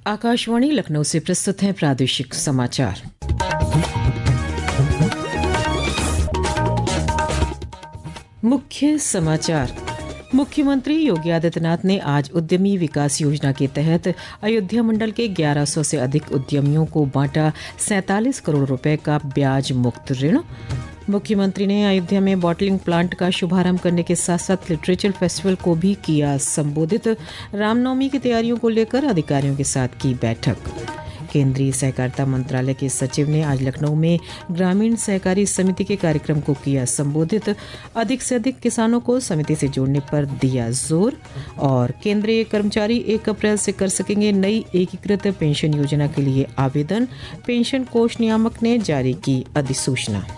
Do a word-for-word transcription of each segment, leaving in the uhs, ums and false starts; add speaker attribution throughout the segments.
Speaker 1: आकाशवाणी लखनऊ से प्रस्तुत हैं प्रादेशिक समाचार। मुख्य समाचार। मुख्यमंत्री योगी आदित्यनाथ ने आज उद्यमी विकास योजना के तहत अयोध्या मंडल के ग्यारह सौ से अधिक उद्यमियों को बांटा सैंतालीस करोड़ रुपए का ब्याज मुक्त ऋण। मुख्यमंत्री ने अयोध्या में बॉटलिंग प्लांट का शुभारंभ करने के साथ साथ लिटरेचर फेस्टिवल को भी किया संबोधित। रामनवमी की तैयारियों को लेकर अधिकारियों के साथ की बैठक। केंद्रीय सहकारिता मंत्रालय के सचिव ने आज लखनऊ में ग्रामीण सहकारी समिति के कार्यक्रम को किया संबोधित। अधिक से अधिक किसानों को समिति से जोड़ने पर दिया जोर। और केंद्रीय कर्मचारी एक अप्रैल से कर सकेंगे नई एकीकृत पेंशन योजना के लिए आवेदन। पेंशन कोष नियामक ने जारी की अधिसूचना।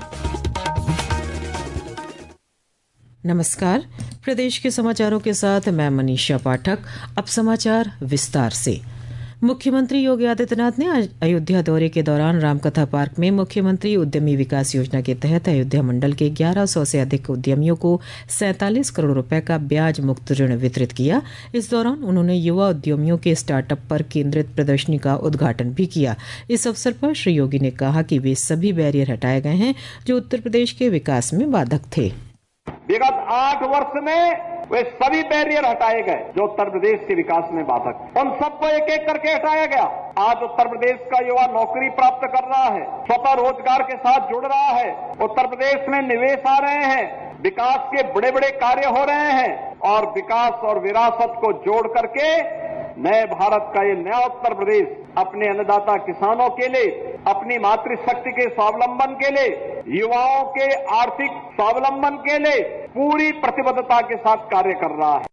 Speaker 1: नमस्कार, प्रदेश के समाचारों के साथ मैं मनीषा पाठक। अब समाचार विस्तार से। मुख्यमंत्री योगी आदित्यनाथ ने आज अयोध्या दौरे के दौरान रामकथा पार्क में मुख्यमंत्री उद्यमी विकास योजना के तहत अयोध्या मंडल के ग्यारह सौ से अधिक उद्यमियों को सैंतालीस करोड़ रुपए का ब्याज मुक्त ऋण वितरित किया। इस दौरान उन्होंने युवा उद्यमियों के स्टार्टअप पर केंद्रित प्रदर्शनी का उद्घाटन भी किया। इस अवसर पर श्री योगी ने कहा कि वे सभी बैरियर हटाए गए हैं जो उत्तर प्रदेश के विकास में बाधक थे।
Speaker 2: विगत आठ वर्ष में वे सभी बैरियर हटाए गए जो उत्तर प्रदेश के विकास में बाधक। उन सबको एक एक करके हटाया गया। आज उत्तर प्रदेश का युवा नौकरी प्राप्त कर रहा है, स्वतः रोजगार के साथ जुड़ रहा है। उत्तर प्रदेश में निवेश आ रहे हैं, विकास के बड़े बड़े कार्य हो रहे हैं और विकास और विरासत को जोड़ करके नए भारत का ये नया उत्तर प्रदेश अपने अन्नदाता किसानों के लिए, अपनी मातृशक्ति के स्वावलंबन के लिए, युवाओं के आर्थिक स्वावलंबन के लिए पूरी प्रतिबद्धता के साथ कार्य कर रहा है।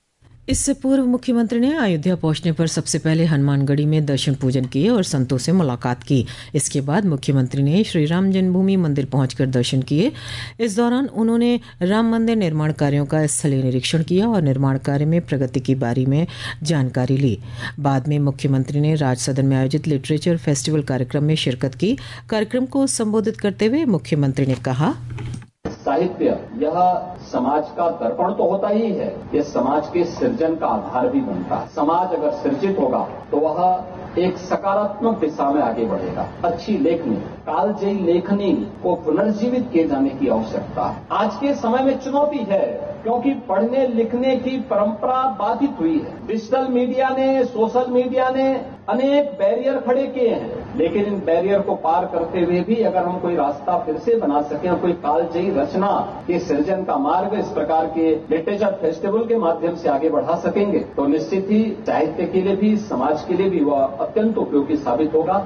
Speaker 1: इससे पूर्व मुख्यमंत्री ने अयोध्या पहुंचने पर सबसे पहले हनुमानगढ़ी में दर्शन पूजन किए और संतों से मुलाकात की। इसके बाद मुख्यमंत्री ने श्री राम जन्मभूमि मंदिर पहुंचकर दर्शन किए। इस दौरान उन्होंने राम मंदिर निर्माण कार्यों का स्थलीय निरीक्षण किया और निर्माण कार्य में प्रगति के बारे में जानकारी ली। बाद में मुख्यमंत्री ने राज सदन में आयोजित लिटरेचर फेस्टिवल कार्यक्रम में शिरकत की। कार्यक्रम को संबोधित करते हुए मुख्यमंत्री ने कहा,
Speaker 3: साहित्य यह समाज का दर्पण तो होता ही है, यह समाज के सृजन का आधार भी बनता है। समाज अगर सृजित होगा तो वह एक सकारात्मक दिशा में आगे बढ़ेगा। अच्छी लेखनी, कालजयी लेखनी को पुनर्जीवित किए जाने की आवश्यकता है। आज के समय में चुनौती है क्योंकि पढ़ने लिखने की परंपरा बाधित हुई है। डिजिटल मीडिया ने, सोशल मीडिया ने अनेक बैरियर खड़े किए हैं, लेकिन इन बैरियर को पार करते हुए भी अगर हम कोई रास्ता फिर से बना सकें, कोई कालजयी रचना के सृजन का मार्ग इस प्रकार के लिटरेचर फेस्टिवल के माध्यम से आगे बढ़ा सकेंगे तो निश्चित ही साहित्य के लिए भी, समाज के लिए भी वह अत्यंत उपयोगी साबित होगा।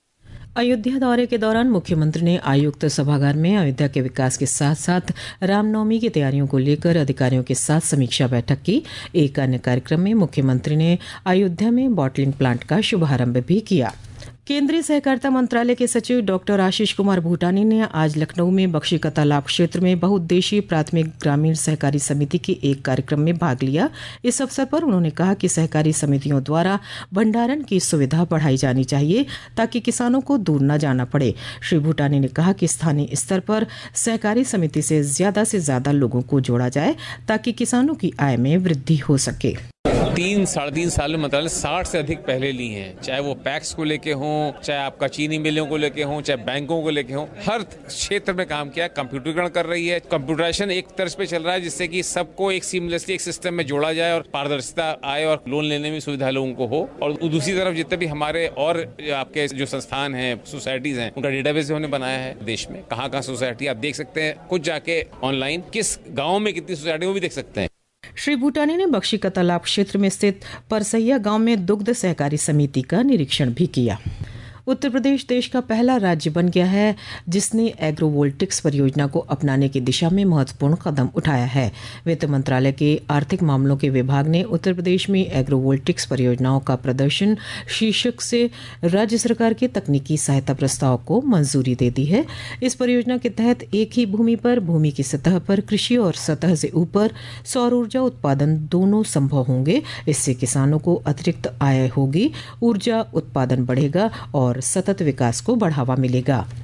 Speaker 1: अयोध्या दौरे के दौरान मुख्यमंत्री ने आयुक्त सभागार में अयोध्या के विकास के साथ साथ रामनवमी की तैयारियों को लेकर अधिकारियों के साथ समीक्षा बैठक की। एक अन्य कार्यक्रम में मुख्यमंत्री ने अयोध्या में बॉटलिंग प्लांट का शुभारंभ भी किया। केंद्रीय सहकारिता मंत्रालय के सचिव डॉक्टर आशीष कुमार भूटानी ने आज लखनऊ में बख्शी का तालाब क्षेत्र में बहुउद्देशीय प्राथमिक ग्रामीण सहकारी समिति के एक कार्यक्रम में भाग लिया। इस अवसर पर उन्होंने कहा कि सहकारी समितियों द्वारा भंडारण की सुविधा बढ़ाई जानी चाहिए ताकि किसानों को दूर न जाना पड़े। श्री भूटानी ने कहा कि स्थानीय स्तर पर सहकारी समिति से ज्यादा से ज्यादा लोगों को जोड़ा जाए ताकि किसानों की आय में वृद्धि हो सके।
Speaker 4: तीन साढ़े तीन साल में मतलब साठ से अधिक पहले ली हैं, चाहे वो पैक्स को लेके हों, चाहे आपका चीनी मिलों को लेके हों, चाहे बैंकों को लेके हों, हर क्षेत्र में काम किया। कंप्यूटरीकरण कर रही है, कंप्यूटराइजेशन एक तर्ज पे चल रहा है जिससे कि सबको एक सीमलेसली एक सिस्टम में जोड़ा जाए और पारदर्शिता आए और लोन लेने में सुविधा लोगों को हो। और दूसरी तरफ जितने भी हमारे और आपके जो संस्थान हैं, सोसाइटीज हैं, उनका डेटाबेस उन्होंने बनाया है देश में, कहाँ कहाँ सोसाइटी आप देख सकते हैं, खुद जाके ऑनलाइन किस गाँव में कितनी सोसाइटी वो भी देख सकते हैं।
Speaker 1: श्री भूटानी ने बख्शी का तालाब क्षेत्र में स्थित परसैया गांव में दुग्ध सहकारी समिति का निरीक्षण भी किया। उत्तर प्रदेश देश का पहला राज्य बन गया है जिसने एग्रोवोल्टिक्स परियोजना को अपनाने की दिशा में महत्वपूर्ण कदम उठाया है। वित्त मंत्रालय के आर्थिक मामलों के विभाग ने उत्तर प्रदेश में एग्रोवोल्टिक्स परियोजनाओं का प्रदर्शन शीर्षक से राज्य सरकार के तकनीकी सहायता प्रस्ताव को मंजूरी दे दी है। इस परियोजना के तहत एक ही भूमि पर भूमि की सतह पर कृषि और सतह से ऊपर सौर ऊर्जा उत्पादन दोनों संभव होंगे। इससे किसानों को अतिरिक्त आय होगी, ऊर्जा उत्पादन बढ़ेगा और और सतत विकास को बढ़ावा मिलेगा।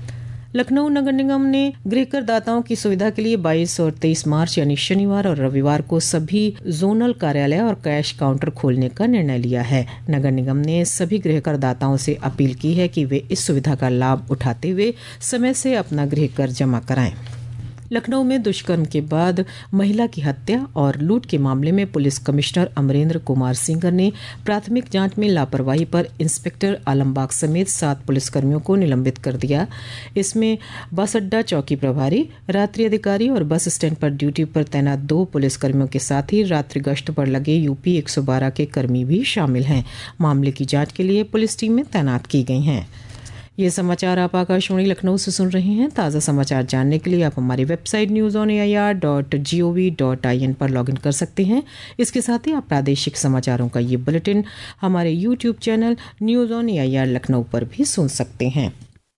Speaker 1: लखनऊ नगर निगम ने गृह कर दाताओं की सुविधा के लिए बाईस और तेईस मार्च यानी शनिवार और रविवार को सभी जोनल कार्यालय और कैश काउंटर खोलने का निर्णय लिया है। नगर निगम ने सभी गृह कर दाताओं से अपील की है कि वे इस सुविधा का लाभ उठाते हुए समय से अपना गृह कर जमा कराएं। लखनऊ में दुष्कर्म के बाद महिला की हत्या और लूट के मामले में पुलिस कमिश्नर अमरेंद्र कुमार सिंगर ने प्राथमिक जांच में लापरवाही पर इंस्पेक्टर आलमबाग समेत सात पुलिसकर्मियों को निलंबित कर दिया। इसमें बस अड्डा चौकी प्रभारी, रात्रि अधिकारी और बस स्टैंड पर ड्यूटी पर तैनात दो पुलिसकर्मियों के साथ ही रात्रि गश्त पर लगे यूपी एक सौ बारह के कर्मी भी शामिल हैं। मामले की जांच के लिए पुलिस टीमें तैनात की गई हैं। ये समाचार आप आकाशवाणी लखनऊ से सुन रहे हैं। ताज़ा समाचार जानने के लिए आप हमारी website news on A I R dot G O V dot I N पर लॉगिन कर सकते हैं। इसके साथ ही आप प्रादेशिक समाचारों का ये बुलेटिन हमारे YouTube channel news on A I R Lucknow पर भी सुन सकते हैं।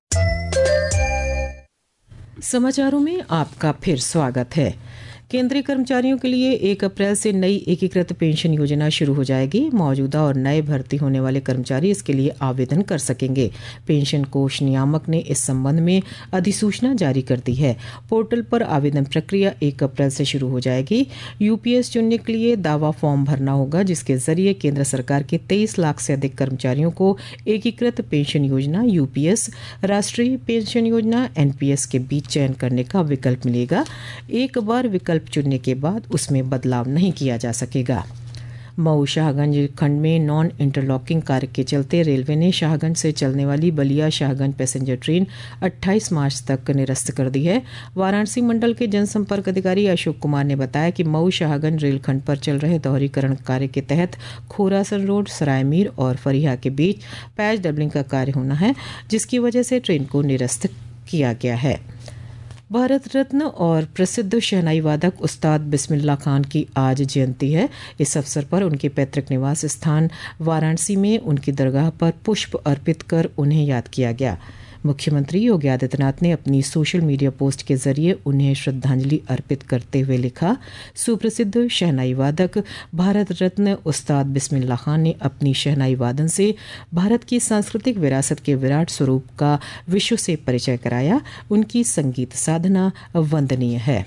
Speaker 1: समाचारों में आपका फिर स्वागत है। केंद्रीय कर्मचारियों के लिए एक अप्रैल से नई एकीकृत पेंशन योजना शुरू हो जाएगी। मौजूदा और नए भर्ती होने वाले कर्मचारी इसके लिए आवेदन कर सकेंगे। पेंशन कोष नियामक ने इस संबंध में अधिसूचना जारी कर दी है। पोर्टल पर आवेदन प्रक्रिया एक अप्रैल से शुरू हो जाएगी। यूपीएस चुनने के लिए दावा फॉर्म भरना होगा, जिसके जरिए केंद्र सरकार के तेईस लाख से अधिक कर्मचारियों को एकीकृत पेंशन योजना यूपीएस, राष्ट्रीय पेंशन योजना एनपीएस के बीच चयन करने का विकल्प मिलेगा। एक बार विकल्प चुनने के बाद उसमें बदलाव नहीं किया जा सकेगा। मऊ शाहगंज खंड में नॉन इंटरलॉकिंग कार्य के चलते रेलवे ने शाहगंज से चलने वाली बलिया शाहगंज पैसेंजर ट्रेन अट्ठाईस मार्च तक निरस्त कर दी है। वाराणसी मंडल के जनसंपर्क अधिकारी अशोक कुमार ने बताया कि मऊ शाहगंज रेलखंड पर चल रहे दोहरीकरण कार्य के तहत खोरासन रोड, सरायमीर और फरिया के बीच पैच डबलिंग का कार्य होना है, जिसकी वजह से ट्रेन को निरस्त किया गया है। भारत रत्न और प्रसिद्ध शहनाई वादक उस्ताद बिस्मिल्लाह खान की आज जयंती है। इस अवसर पर उनके पैतृक निवास स्थान वाराणसी में उनकी दरगाह पर पुष्प अर्पित कर उन्हें याद किया गया। मुख्यमंत्री योगी आदित्यनाथ ने अपनी सोशल मीडिया पोस्ट के जरिए उन्हें श्रद्धांजलि अर्पित करते हुए लिखा, सुप्रसिद्ध शहनाई वादक भारत रत्न उस्ताद बिस्मिल्लाह खान ने अपनी शहनाई वादन से भारत की सांस्कृतिक विरासत के विराट स्वरूप का विश्व से परिचय कराया। उनकी संगीत साधना वंदनीय है।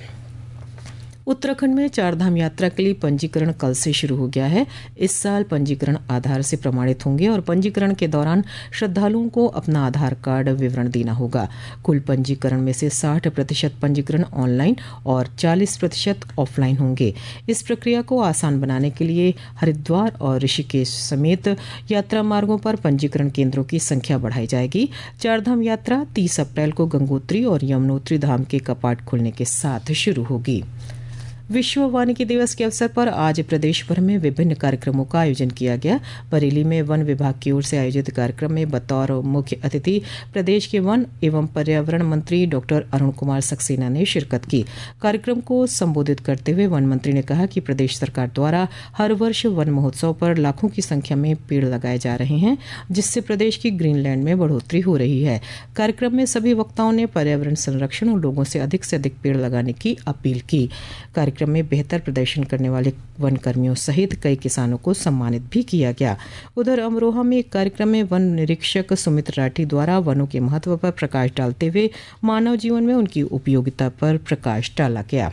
Speaker 1: उत्तराखंड में चारधाम यात्रा के लिए पंजीकरण कल से शुरू हो गया है। इस साल पंजीकरण आधार से प्रमाणित होंगे और पंजीकरण के दौरान श्रद्धालुओं को अपना आधार कार्ड विवरण देना होगा। कुल पंजीकरण में से साठ प्रतिशत पंजीकरण ऑनलाइन और चालीस प्रतिशत ऑफलाइन होंगे। इस प्रक्रिया को आसान बनाने के लिए हरिद्वार और ऋषिकेश समेत यात्रा मार्गों पर पंजीकरण केंद्रों की संख्या बढ़ाई जाएगी। चारधाम यात्रा तीस अप्रैल को गंगोत्री और यमुनोत्री धाम के कपाट खुलने के साथ शुरू होगी। विश्व वानिकी दिवस के अवसर पर आज प्रदेश भर में विभिन्न कार्यक्रमों का आयोजन किया गया। बरेली में वन विभाग की ओर से आयोजित कार्यक्रम में बतौर मुख्य अतिथि प्रदेश के वन एवं पर्यावरण मंत्री डॉक्टर अरुण कुमार सक्सेना ने शिरकत की। कार्यक्रम को संबोधित करते हुए वन मंत्री ने कहा कि प्रदेश सरकार द्वारा हर वर्ष वन महोत्सव पर लाखों की संख्या में पेड़ लगाए जा रहे हैं, जिससे प्रदेश की ग्रीनलैंड में बढ़ोतरी हो रही है। कार्यक्रम में सभी वक्ताओं ने पर्यावरण संरक्षण और लोगों से अधिक से अधिक पेड़ लगाने की अपील की। कार्यक्रम में बेहतर प्रदर्शन करने वाले वन कर्मियों सहित कई किसानों को सम्मानित भी किया गया। उधर अमरोहा में एक कार्यक्रम में वन निरीक्षक सुमित राठी द्वारा वनों के महत्व पर प्रकाश डालते हुए मानव जीवन में उनकी उपयोगिता पर प्रकाश डाला गया।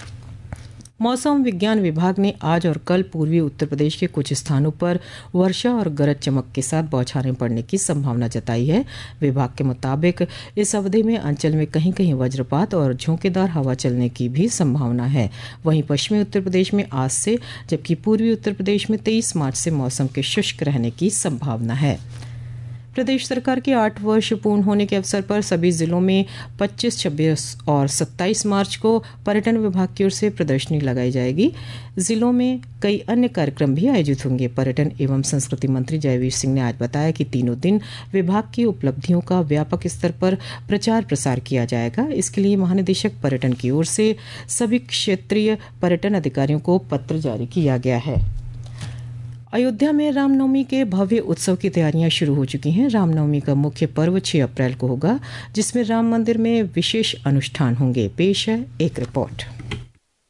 Speaker 1: मौसम विज्ञान विभाग ने आज और कल पूर्वी उत्तर प्रदेश के कुछ स्थानों पर वर्षा और गरज चमक के साथ बौछारें पड़ने की संभावना जताई है। विभाग के मुताबिक इस अवधि में अंचल में कहीं कहीं वज्रपात और झोंकेदार हवा चलने की भी संभावना है। वहीं पश्चिमी उत्तर प्रदेश में आज से, जबकि पूर्वी उत्तर प्रदेश में तेईस मार्च से मौसम के शुष्क रहने की संभावना है। प्रदेश सरकार के आठ वर्ष पूर्ण होने के अवसर पर सभी जिलों में पच्चीस, छब्बीस और सत्ताईस मार्च को पर्यटन विभाग की ओर से प्रदर्शनी लगाई जाएगी। जिलों में कई अन्य कार्यक्रम भी आयोजित होंगे। पर्यटन एवं संस्कृति मंत्री जयवीर सिंह ने आज बताया कि तीनों दिन विभाग की उपलब्धियों का व्यापक स्तर पर प्रचार प्रसार किया जाएगा। इसके लिए महानिदेशक पर्यटन की ओर से सभी क्षेत्रीय पर्यटन अधिकारियों को पत्र जारी किया गया है। अयोध्या में रामनवमी के भव्य उत्सव की तैयारियां शुरू हो चुकी हैं। रामनवमी का मुख्य पर्व छह अप्रैल को होगा, जिसमें राम मंदिर में विशेष अनुष्ठान होंगे। पेश है एक रिपोर्ट।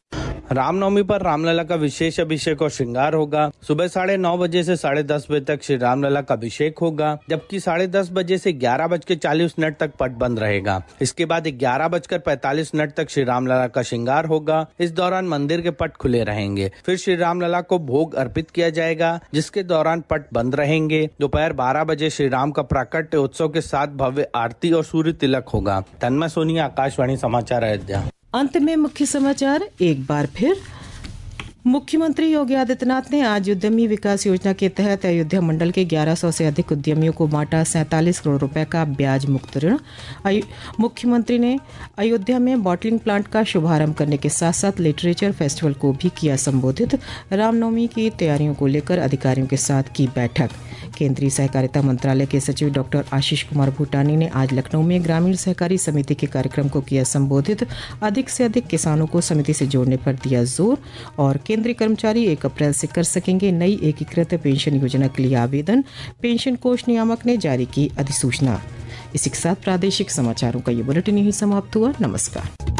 Speaker 5: रामनवमी पर रामलला का विशेष अभिषेक और श्रृंगार होगा। सुबह साढ़े नौ बजे से साढ़े दस बजे तक श्री रामलला का अभिषेक होगा, जबकि साढ़े दस बजे से ग्यारह बज के चालीस मिनट तक पट बंद रहेगा। इसके बाद ग्यारह बजकर पैंतालीस मिनट तक श्री रामलला का श्रृंगार होगा। इस दौरान मंदिर के पट खुले रहेंगे। फिर श्री रामलला को भोग अर्पित किया जाएगा, जिसके दौरान पट बंद रहेंगे। दोपहर बारह बजे श्री राम का प्राकट्य उत्सव के साथ भव्य आरती और सूर्य तिलक होगा। तन्मय सोनी, आकाशवाणी समाचार, अयोध्या।
Speaker 1: अंत में मुख्य समाचार एक बार फिर। मुख्यमंत्री योगी आदित्यनाथ ने आज उद्यमी विकास योजना के तहत अयोध्या मंडल के ग्यारह सौ से अधिक उद्यमियों को बांटा सैंतालीस करोड़ रुपए का ब्याज मुक्त ऋण। मुख्यमंत्री ने अयोध्या में बॉटलिंग प्लांट का शुभारंभ करने के साथ साथ लिटरेचर फेस्टिवल को भी किया संबोधित। रामनवमी की तैयारियों को लेकर अधिकारियों के साथ की बैठक। केंद्रीय सहकारिता मंत्रालय के सचिव डॉक्टर आशीष कुमार भूटानी ने आज लखनऊ में ग्रामीण सहकारी समिति के कार्यक्रम को किया संबोधित। अधिक से अधिक किसानों को समिति से जोड़ने पर दिया जोर। और केंद्रीय कर्मचारी एक अप्रैल से कर सकेंगे नई एकीकृत पेंशन योजना के लिए आवेदन। पेंशन कोष नियामक ने जारी की अधिसूचना। इसी के साथ प्रादेशिक समाचारों का ये बुलेटिन यही समाप्त हुआ। नमस्कार।